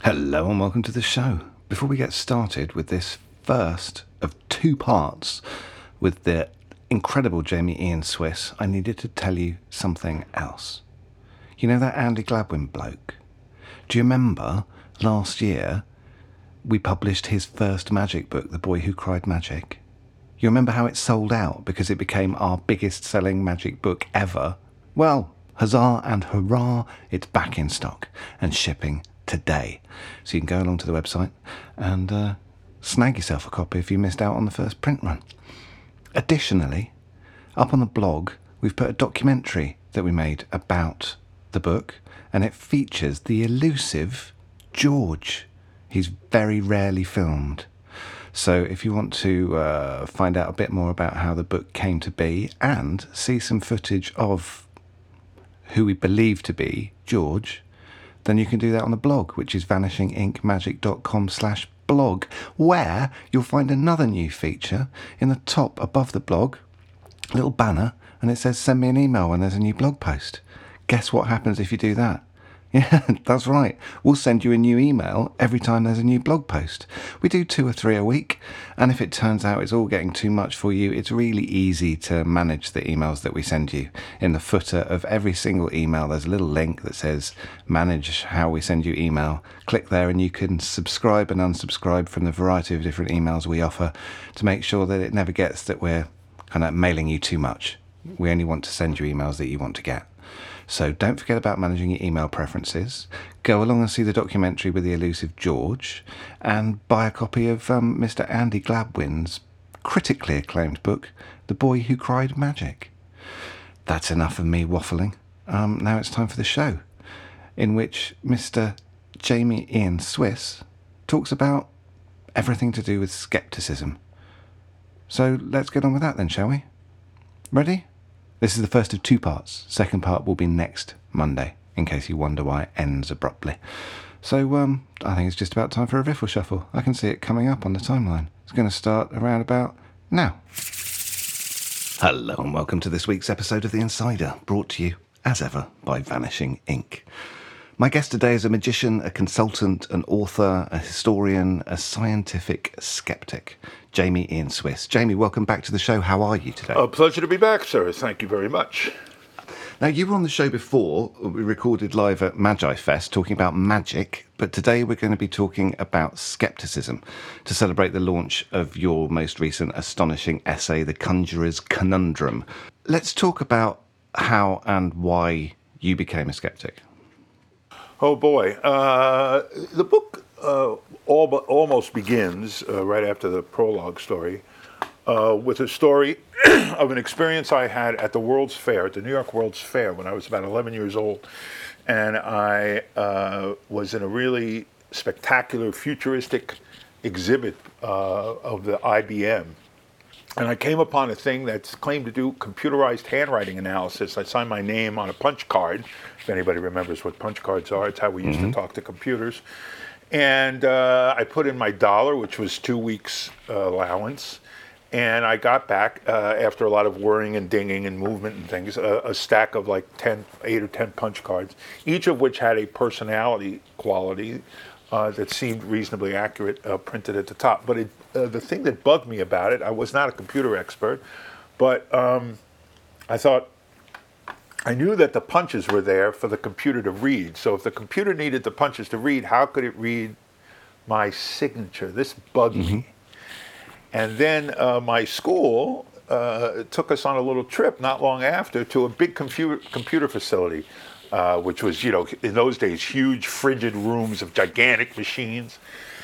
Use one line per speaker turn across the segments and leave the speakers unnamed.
Hello and welcome to the show. Before we get started with this first of two parts with the incredible Jamie Ian Swiss, I needed to tell you something else. You know that Andy Gladwin bloke? Do you remember last year we published his first magic book, The Boy Who Cried Magic? You remember how it sold out because it became our biggest selling magic book ever? Well, huzzah and hurrah, it's back in stock and shipping today. So you can go along to the website and snag yourself a copy if you missed out on the first print run. Additionally, up on the blog, we've put a documentary that we made about the book, and it features the elusive George. He's very rarely filmed. So if you want to find out a bit more about how the book came to be and see some footage of who we believe to be George, then you can do that on the blog, which is vanishinginkmagic.com/blog, where you'll find another new feature in the top above the blog, a little banner, and it says send me an email when there's a new blog post. Guess what happens if you do that? Yeah, that's right. We'll send you a new email every time there's a new blog post. We do 2 or 3 a week, and if it turns out it's all getting too much for you, it's really easy to manage the emails that we send you. In the footer of every single email, there's a little link that says manage how we send you email. Click there and you can subscribe and unsubscribe from the variety of different emails we offer to make sure that it never gets that we're kind of mailing you too much. We only want to send you emails that you want to get. So don't forget about managing your email preferences. Go along and see the documentary with the elusive George and buy a copy of Mr. Andy Gladwin's critically acclaimed book, The Boy Who Cried Magic. That's enough of me waffling. Now it's time for the show, in which Mr. Jamie Ian Swiss talks about everything to do with skepticism. So let's get on with that then, shall we? Ready? This is the first of 2 parts. Second part will be next Monday, in case you wonder why it ends abruptly. So I think it's just about time for a riffle shuffle. I can see it coming up on the timeline. It's going to start around about now. Hello and welcome to this week's episode of The Insider, brought to you, as ever, by Vanishing Ink. My guest today is a magician, a consultant, an author, a historian, a scientific skeptic, Jamie Ian Swiss. Jamie, welcome back to the show. How are you today?
A pleasure to be back, sir. Thank you very much.
Now, you were on the show before. We recorded live at Magi Fest talking about magic, but today we're going to be talking about skepticism to celebrate the launch of your most recent astonishing essay, The Conjurer's Conundrum. Let's talk about how and why you became a skeptic.
Oh, boy. The book almost begins right after the prologue story with a story of an experience I had at the World's Fair, at the New York World's Fair, when I was about 11 years old. And I was in a really spectacular, futuristic exhibit of the IBM. And I came upon a thing that's claimed to do computerized handwriting analysis. I signed my name on a punch card, if anybody remembers what punch cards are. It's how we used to talk to computers. And I put in my dollar, which was 2 weeks' allowance. And I got back, after a lot of whirring and dinging and movement and things, a stack of like 8 or 10 punch cards, each of which had a personality quality that seemed reasonably accurate, printed at the top. But the thing that bugged me about it, I was not a computer expert, but I thought, I knew that the punches were there for the computer to read. So if the computer needed the punches to read, how could it read my signature? This bugged me. And then my school took us on a little trip not long after to a big computer facility, which was, in those days, huge frigid rooms of gigantic machines.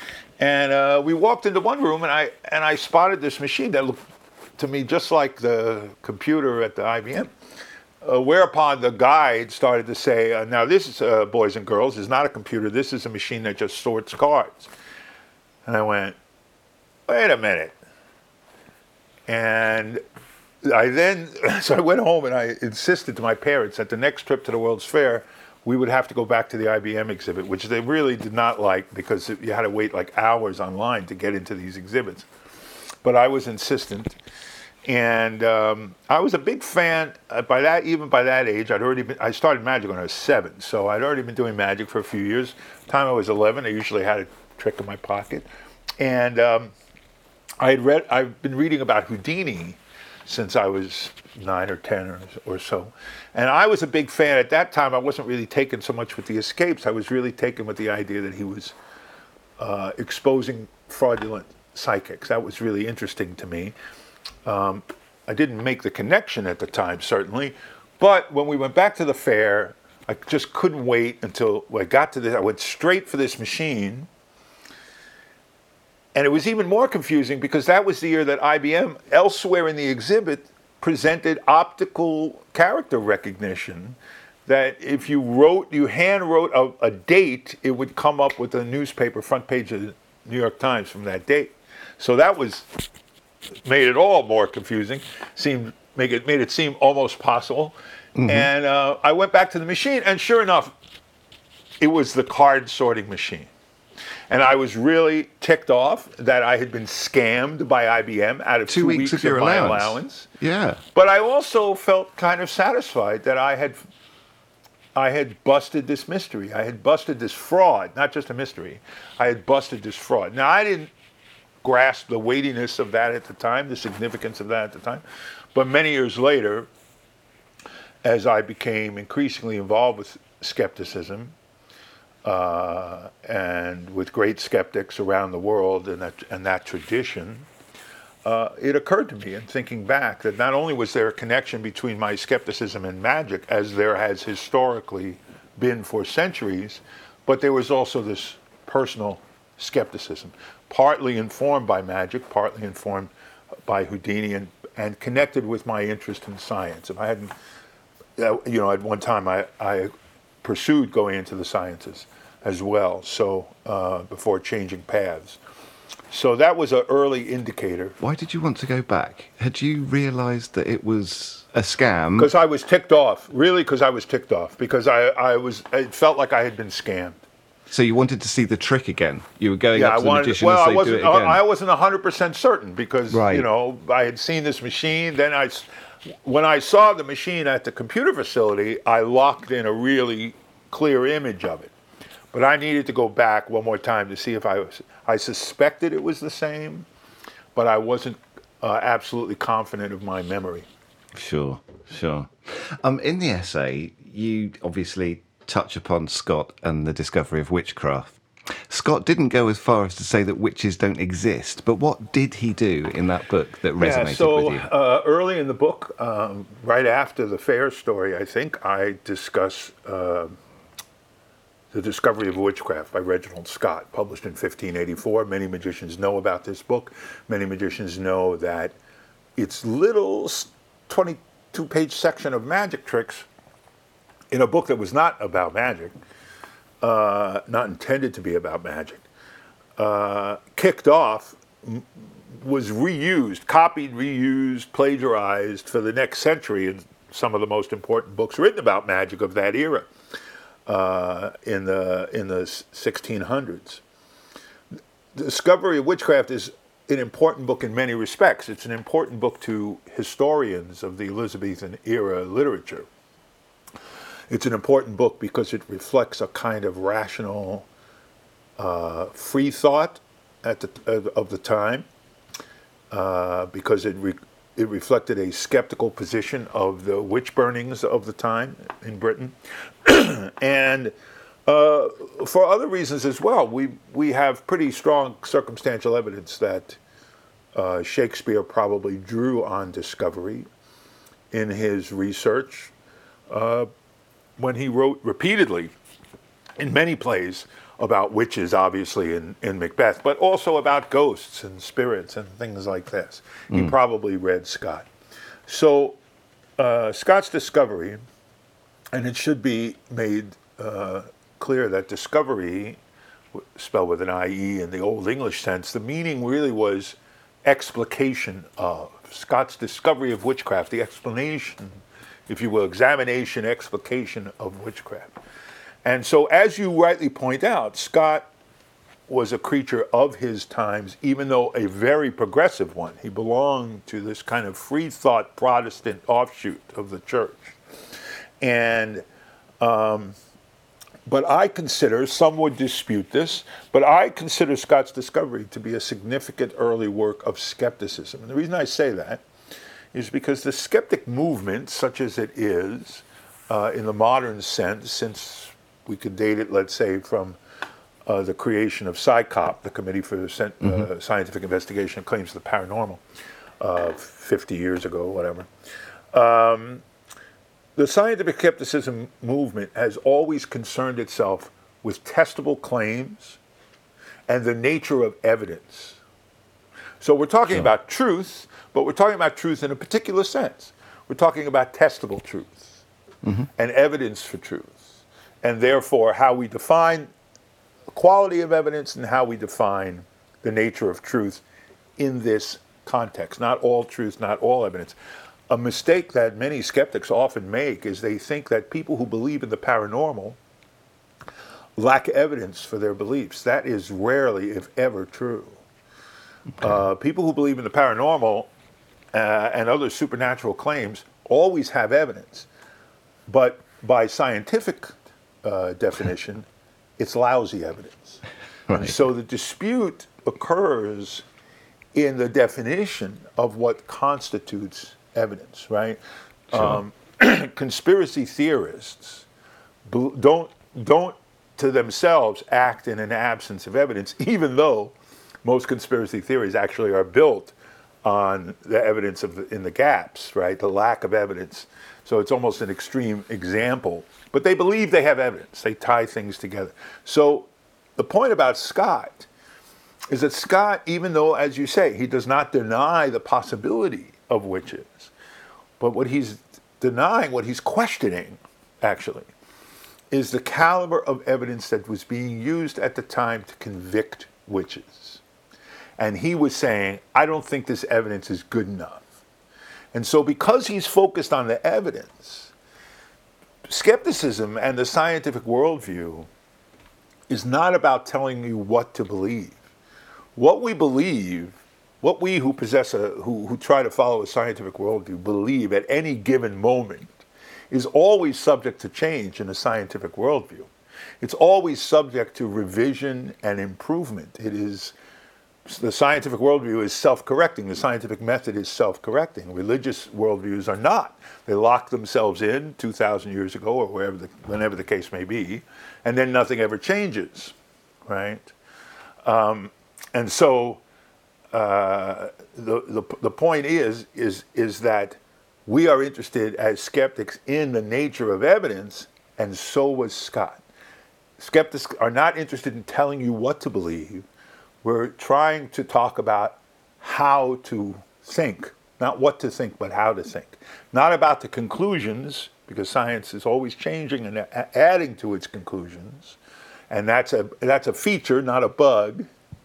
And we walked into one room, and I spotted this machine that looked to me just like the computer at the IBM. Whereupon the guide started to say, now this, boys and girls, is not a computer. This is a machine that just sorts cards. And I went, wait a minute. And so I went home and I insisted to my parents that the next trip to the World's Fair, we would have to go back to the IBM exhibit, which they really did not like because you had to wait like hours online to get into these exhibits. But I was insistent. And I was a big fan. Even by that age, I started magic when I was 7, so I'd already been doing magic for a few years. Time I was 11, I usually had a trick in my pocket, and I've been reading about Houdini since I was 9 or 10 or so, and I was a big fan at that time. I wasn't really taken so much with the escapes. I was really taken with the idea that he was exposing fraudulent psychics. That was really interesting to me. I didn't make the connection at the time, certainly, but when we went back to the fair, I just couldn't wait until I got to this. I went straight for this machine, and it was even more confusing because that was the year that IBM, elsewhere in the exhibit, presented optical character recognition. That if you hand wrote a date, it would come up with a newspaper front page of the New York Times from that date. So that made it all more confusing. Made it seem almost possible. Mm-hmm. And I went back to the machine, and sure enough, it was the card sorting machine. And I was really ticked off that I had been scammed by IBM out of 2 weeks of your allowance.
Yeah.
But I also felt kind of satisfied that I had busted this mystery. I had busted this fraud, not just a mystery. I had busted this fraud. Now, I didn't grasp the weightiness of that at the time, the significance of that at the time. But many years later, as I became increasingly involved with skepticism, and with great skeptics around the world and that tradition, it occurred to me in thinking back that not only was there a connection between my skepticism and magic, as there has historically been for centuries, but there was also this personal skepticism, partly informed by magic, partly informed by Houdini, and connected with my interest in science. If I hadn't, at one time I pursued going into the sciences as well, so before changing paths. So that was an early indicator.
Why did you want to go back? Had you realized that it was a scam?
Because I was ticked off, really, because I was ticked off, because it felt like I had been scammed.
So you wanted to see the trick again? You were going up to the magician and say, do it again?
I wasn't 100% certain because,
right.
I had seen this machine. Then when I saw the machine at the computer facility, I locked in a really clear image of it. But I needed to go back one more time to see if I suspected it was the same, but I wasn't absolutely confident of my memory.
Sure. In the essay, you obviously touch upon Scott and the discovery of witchcraft. Scott didn't go as far as to say that witches don't exist, but what did he do in that book that resonated with you?
Early in the book, right after the fair story, I think, I discuss The Discovery of Witchcraft by Reginald Scott, published in 1584. Many magicians know about this book. Many magicians know that its little 22-page section of magic tricks in a book that was not about magic, not intended to be about magic, kicked off, was reused, copied, reused, plagiarized for the next century in some of the most important books written about magic of that era. In the 1600s. The Discovery of Witchcraft is an important book in many respects. It's an important book to historians of the Elizabethan era literature. It's an important book because it reflects a kind of rational, free thought of the time, because it reflected a skeptical position of the witch burnings of the time in Britain. And for other reasons as well, we have pretty strong circumstantial evidence that Shakespeare probably drew on discovery in his research when he wrote repeatedly in many plays about witches, obviously, in Macbeth, but also about ghosts and spirits and things like this. He probably read Scott. So Scott's discovery, and it should be made clear that discovery, spelled with an I-E in the Old English sense, the meaning really was explication of. Scott's Discovery of Witchcraft, the explanation, if you will, examination, explication of witchcraft. And so, as you rightly point out, Scott was a creature of his times, even though a very progressive one. He belonged to this kind of free thought Protestant offshoot of the church. And but I consider, some would dispute this, but I consider Scott's discovery to be a significant early work of skepticism. And the reason I say that is because the skeptic movement, such as it is, in the modern sense, since we could date it, let's say, from the creation of CSICOP, the Committee for Scientific Investigation of Claims of the Paranormal, 50 years ago, whatever. The scientific skepticism movement has always concerned itself with testable claims and the nature of evidence. So we're talking about truth, but we're talking about truth in a particular sense. We're talking about testable truth and evidence for truth, and therefore how we define the quality of evidence and how we define the nature of truth in this context. Not all truth, not all evidence. A mistake that many skeptics often make is they think that people who believe in the paranormal lack evidence for their beliefs. That is rarely, if ever, true. People who believe in the paranormal and other supernatural claims always have evidence, but by scientific definition, it's lousy evidence. Right. And so the dispute occurs in the definition of what constitutes evidence, right? Sure. Conspiracy theorists don't to themselves act in an absence of evidence, even though most conspiracy theories actually are built on the evidence in the gaps, right? The lack of evidence. So it's almost an extreme example, but they believe they have evidence. They tie things together. So the point about Scott is that Scott, even though, as you say, he does not deny the possibility of witches, but what he's denying, what he's questioning, actually, is the caliber of evidence that was being used at the time to convict witches. And he was saying, I don't think this evidence is good enough. And so because he's focused on the evidence, skepticism and the scientific worldview is not about telling you what to believe. What we believe, what we who possess who try to follow a scientific worldview believe at any given moment is always subject to change in a scientific worldview. It's always subject to revision and improvement. The scientific worldview is self-correcting. The scientific method is self-correcting. Religious worldviews are not. They lock themselves in 2,000 years ago or whenever the case may be, and then nothing ever changes, right? And so the point is that we are interested as skeptics in the nature of evidence, and so was Scott. Skeptics are not interested in telling you what to believe. We're trying to talk about how to think, not what to think, but how to think. Not about the conclusions, because science is always changing and adding to its conclusions, and that's a feature, not a bug.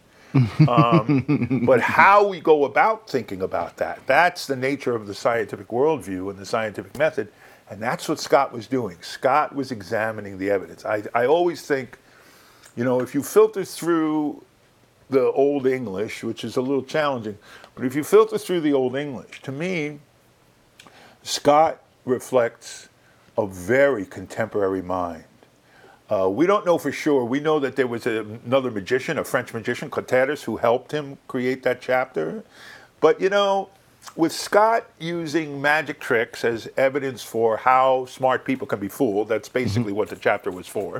But how we go about thinking about that's the nature of the scientific worldview and the scientific method, and that's what Scott was doing. Scott was examining the evidence. I always think, if you filter through the Old English, which is a little challenging, but if you filter through the Old English, to me, Scott reflects a very contemporary mind. We don't know for sure. We know that there was another magician, a French magician, Cotardus, who helped him create that chapter. But, with Scott using magic tricks as evidence for how smart people can be fooled, that's basically what the chapter was for,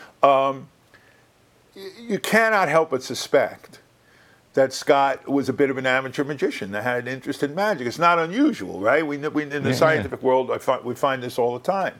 you cannot help but suspect that Scott was a bit of an amateur magician that had an interest in magic. It's not unusual, right? We in the scientific world, we find this all the time.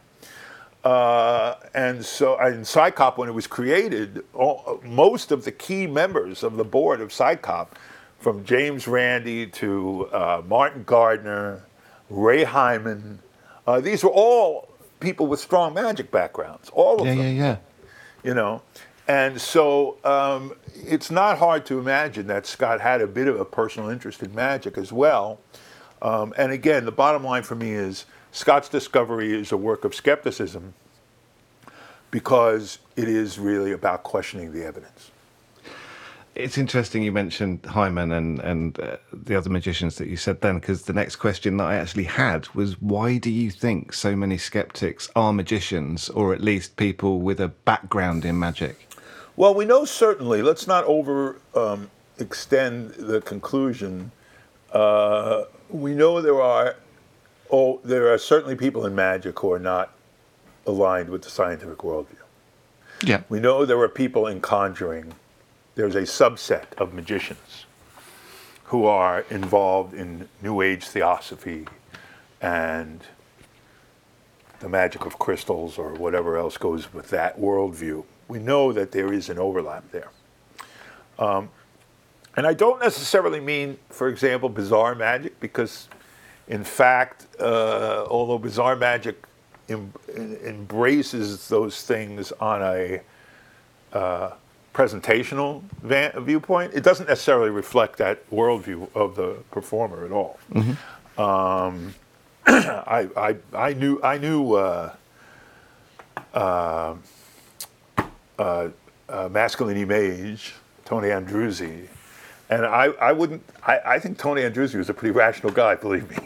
And so in CSICOP, when it was created, most of the key members of the board of CSICOP, from James Randi to Martin Gardner, Ray Hyman, these were all people with strong magic backgrounds, all of them. And so it's not hard to imagine that Scott had a bit of a personal interest in magic as well. And again, the bottom line for me is Scott's discovery is a work of skepticism because it is really about questioning the evidence.
It's interesting you mentioned Hyman and the other magicians that you said then, because the next question that I actually had was, why do you think so many skeptics are magicians, or at least people with a background in magic?
Well, we know certainly, let's not over extend the conclusion. We know there are certainly people in magic who are not aligned with the scientific worldview.
Yeah.
We know there are people in conjuring. There's a subset of magicians who are involved in New Age theosophy and the magic of crystals or whatever else goes with that worldview. We know that there is an overlap there. And I don't necessarily mean, for example, bizarre magic, because in fact, although bizarre magic embraces those things on a presentational viewpoint, it doesn't necessarily reflect that worldview of the performer at all. Mm-hmm. I knew Masculinity Mage, Tony Andruzzi, and I think Tony Andruzzi was a pretty rational guy, believe me.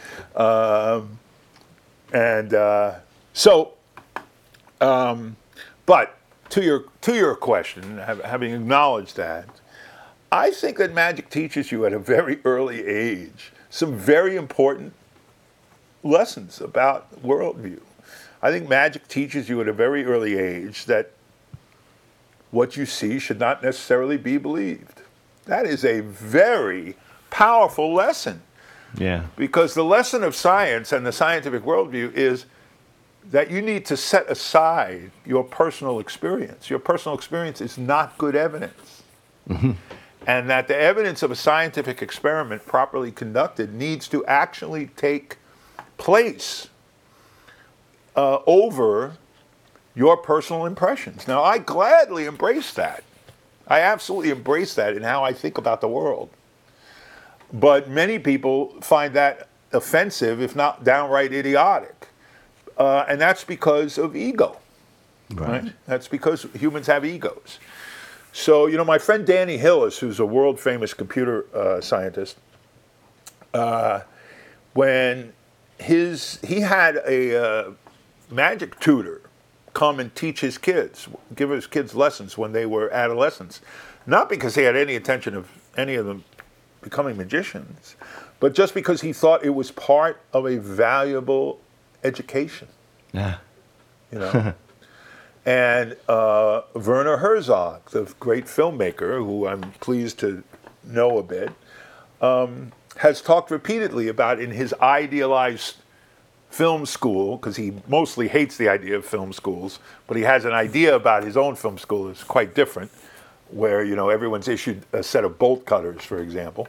But to your question, having acknowledged that, I think that magic teaches you at a very early age some very important lessons about worldview. I think magic teaches you at a very early age that what you see should not necessarily be believed. That is a very powerful lesson.
Yeah.
Because the lesson of science and the scientific worldview is that you need to set aside your personal experience. Your personal experience is not good evidence. Mm-hmm. And that the evidence of a scientific experiment properly conducted needs to actually take place over your personal impressions. Now, I gladly embrace that. I absolutely embrace that in how I think about the world. But many people find that offensive, if not downright idiotic. And that's because of ego. Right? That's because humans have egos. So, my friend Danny Hillis, who's a world-famous computer scientist, when he had a magic tutor come and teach his kids, give his kids lessons when they were adolescents, not because he had any intention of any of them becoming magicians, but just because he thought it was part of a valuable education.
Yeah.
And Werner Herzog, the great filmmaker, who I'm pleased to know a bit, has talked repeatedly about in his idealized film school, because he mostly hates the idea of film schools, but he has an idea about his own film school that's quite different, where everyone's issued a set of bolt cutters, for example.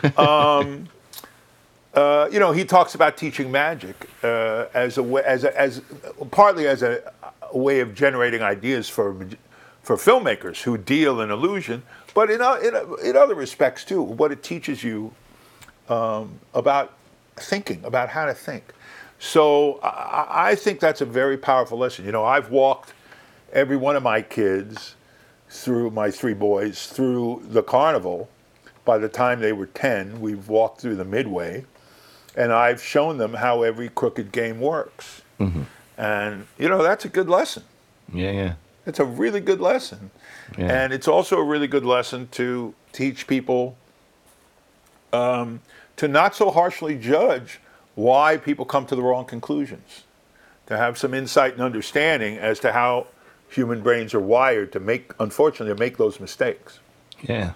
He talks about teaching magic as a way, partly as a way of generating ideas for filmmakers who deal in illusion, but in other respects too, what it teaches you about thinking, about how to think. So I think that's a very powerful lesson. I've walked every one of my kids through, my three boys, through the carnival. By the time they were 10, we've walked through the Midway, and I've shown them how every crooked game works. Mm-hmm. And, that's a good lesson.
Yeah.
It's a really good lesson. Yeah. And it's also a really good lesson to teach people to not so harshly judge why people come to the wrong conclusions, to have some insight and understanding as to how human brains are wired to unfortunately make those mistakes.
Yeah.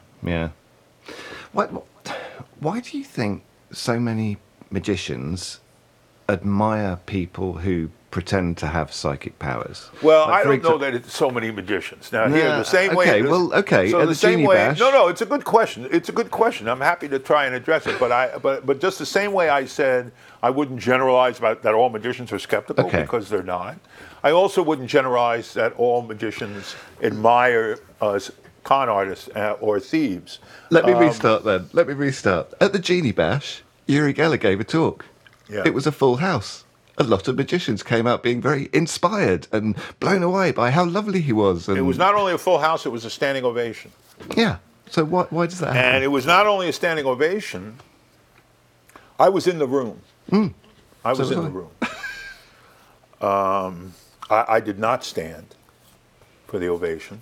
Why do you think so many magicians admire people who pretend to have psychic powers?
Well, I don't know that it's so many magicians. Now, here, the same way...
Okay,
so
at the
same
Genie
way,
Bash...
No, it's a good question. It's a good question. I'm happy to try and address it, but just the same way I said I wouldn't generalize about that all magicians are skeptical, because they're not. I also wouldn't generalize that all magicians admire con artists or thieves.
Let me restart then. At the Genie Bash, Uri Geller gave a talk.
Yeah.
It was a full house. A lot of magicians came out being very inspired and blown away by how lovely he was. And
it was not only a full house, it was a standing ovation.
Yeah. So why does that happen?
And it was not only a standing ovation. I was in the room. I was in the room. I did not stand for the ovation.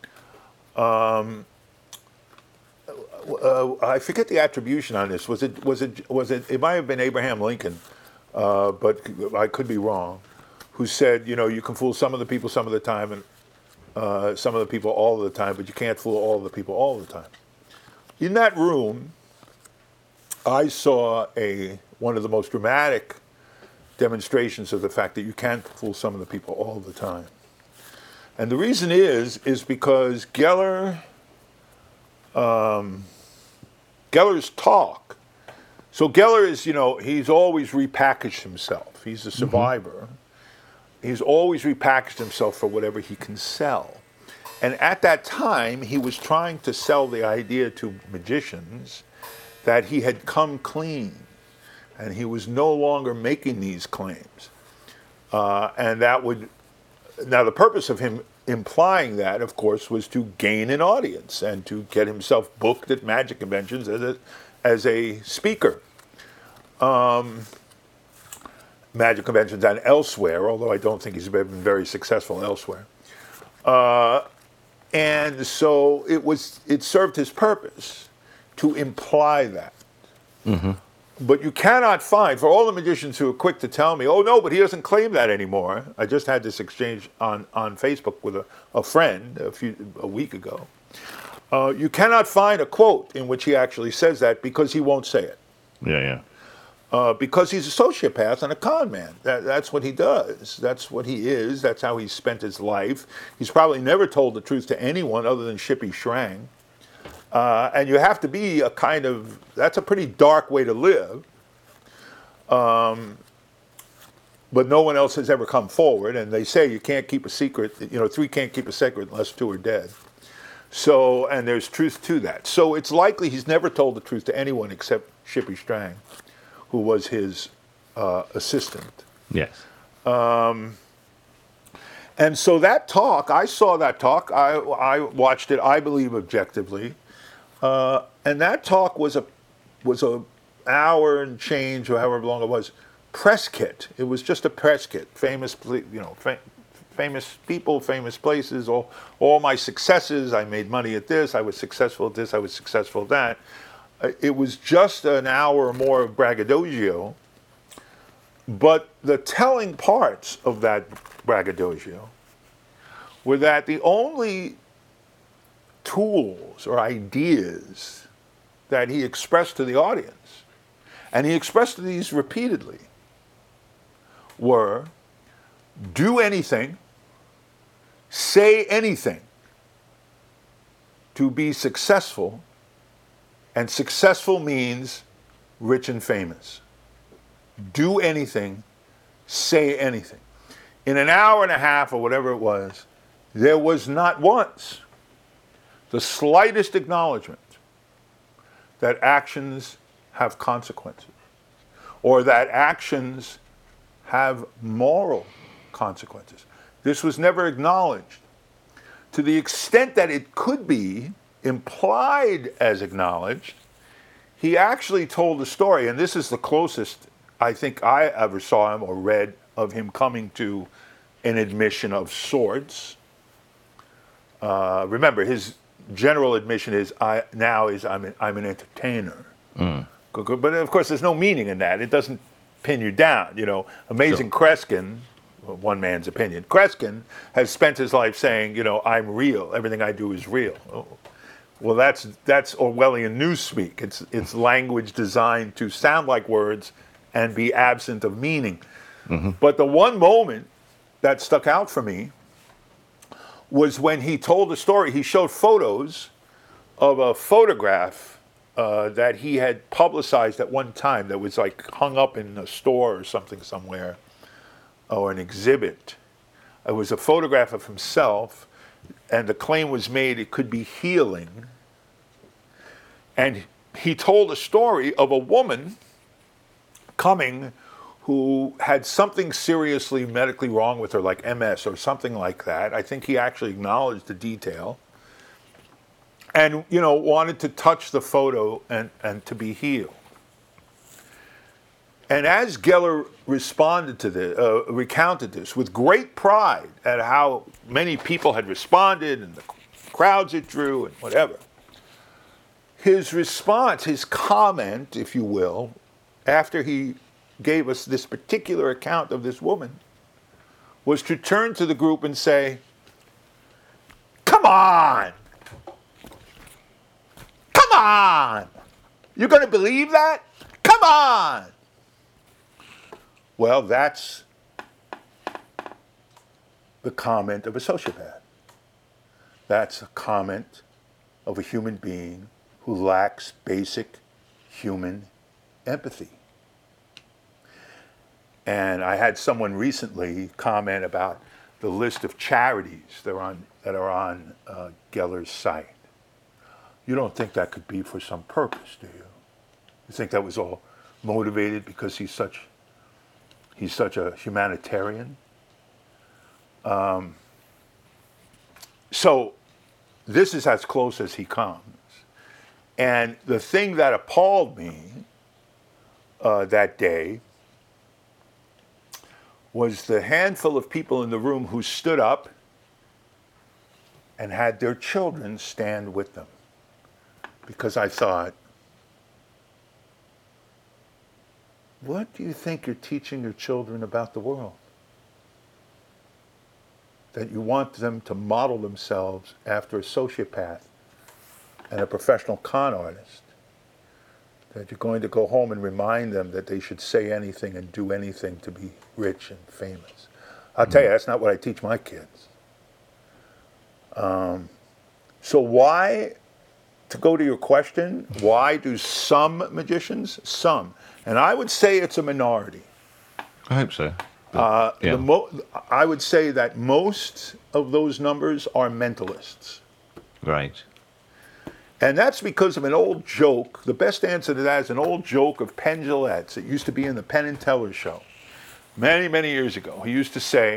I forget the attribution on this. Was it? It might have been Abraham Lincoln, but I could be wrong. Who said, you can fool some of the people some of the time, and some of the people all of the time, but you can't fool all of the people all the time. In that room, I saw one of the most dramatic demonstrations of the fact that you can't fool some of the people all the time. And the reason is because Geller's talk. So Geller is, he's always repackaged himself. He's a survivor. He's always repackaged himself for whatever he can sell. And at that time, he was trying to sell the idea to magicians that he had come clean and he was no longer making these claims. And that would, now the purpose of him implying that, of course, was to gain an audience and to get himself booked at magic conventions as a speaker. Magic conventions and elsewhere, although I don't think he's been very successful elsewhere. And so it served his purpose to imply that. But you cannot find, for all the magicians who are quick to tell me, oh no, but he doesn't claim that anymore. I just had this exchange on Facebook with a friend a week ago. You cannot find a quote in which he actually says that because he won't say it.
Yeah.
Because he's a sociopath and a con man. That's what he does. That's what he is. That's how he's spent his life. He's probably never told the truth to anyone other than Shippy Shrang. And you have to be that's a pretty dark way to live. But no one else has ever come forward. And they say you can't keep a secret, three can't keep a secret unless two are dead. So, and there's truth to that. So it's likely he's never told the truth to anyone except Shippy Shrang, who was his assistant.
Yes.
And so that talk, I saw that talk. I watched it, I believe, objectively. And that talk was a hour and change, or however long it was, press kit. It was just a press kit. Famous people, famous places, all my successes. I made money at this. I was successful at this. I was successful at that. It was just an hour or more of braggadocio. But the telling parts of that braggadocio were that the only tools or ideas that he expressed to the audience, and he expressed these repeatedly, were do anything, say anything to be successful, and successful means rich and famous. Do anything, say anything. In an hour and a half or whatever it was, there was not once the slightest acknowledgement that actions have consequences, or that actions have moral consequences. This was never acknowledged. To the extent that it could be implied as acknowledged, he actually told a story, and this is the closest I think I ever saw him or read of him coming to an admission of sorts. Remember, his general admission is, I'm an entertainer. But of course, there's no meaning in that. It doesn't pin you down. Amazing Kreskin, one man's opinion, Kreskin has spent his life saying, I'm real. Everything I do is real. Oh. Well, that's Orwellian newspeak. It's language designed to sound like words and be absent of meaning. But the one moment that stuck out for me was when he told the story. He showed photos of a photograph that he had publicized at one time that was like hung up in a store or something somewhere, or an exhibit. It was a photograph of himself, and the claim was made it could be healing. And he told a story of a woman coming who had something seriously medically wrong with her, like MS or something like that. I think he actually acknowledged the detail. and wanted to touch the photo and to be healed. And as Geller responded to this, recounted this with great pride at how many people had responded and the crowds it drew and whatever, his response, his comment, if you will, after he gave us this particular account of this woman, was to turn to the group and say, "Come on! Come on! You're going to believe that? Come on!" Well, that's the comment of a sociopath. That's a comment of a human being who lacks basic human empathy. And I had someone recently comment about the list of charities that are on Geller's site. You don't think that could be for some purpose, do you? You think that was all motivated because he's such a humanitarian? So this is as close as he comes. And the thing that appalled me that day was the handful of people in the room who stood up and had their children stand with them. Because I thought, what do you think you're teaching your children about the world? That you want them to model themselves after a sociopath and a professional con artist. That you're going to go home and remind them that they should say anything and do anything to be rich and famous. I'll tell you, that's not what I teach my kids. So why, to go to your question, why do some magicians? Some. And I would say it's a minority.
I hope so.
I would say that most of those numbers are mentalists.
Right.
And that's because of an old joke. The best answer to that is an old joke of Penn Jillette's. It used to be in the Penn and Teller show many, many years ago. He used to say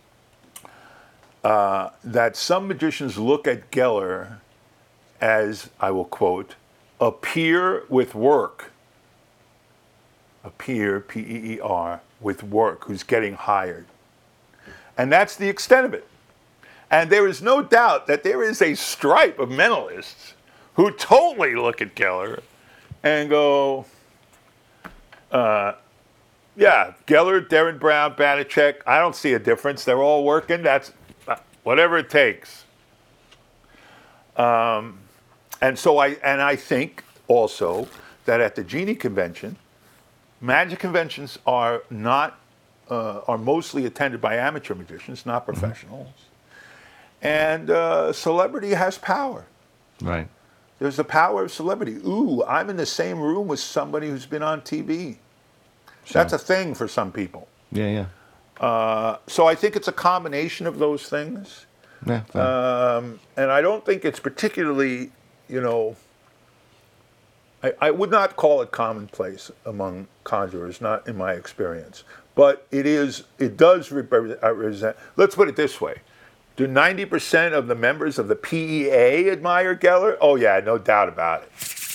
that some magicians look at Geller as, I will quote, a peer with work. A peer, P-E-E-R, with work, who's getting hired. And that's the extent of it. And there is no doubt that there is a stripe of mentalists who totally look at Geller and go, yeah, Geller, Darren Brown, Banachek, I don't see a difference. They're all working. That's whatever it takes. And so I think also that at the Genie Convention, magic conventions are mostly attended by amateur magicians, not professionals. And celebrity has power.
Right.
There's the power of celebrity. Ooh, I'm in the same room with somebody who's been on TV. Sure. That's a thing for some people.
Yeah, yeah.
So I think it's a combination of those things.
Yeah.
And I don't think it's particularly, I would not call it commonplace among conjurers, not in my experience. But it does represent, let's put it this way. Do 90% of the members of the PEA admire Geller? Oh yeah, no doubt about it.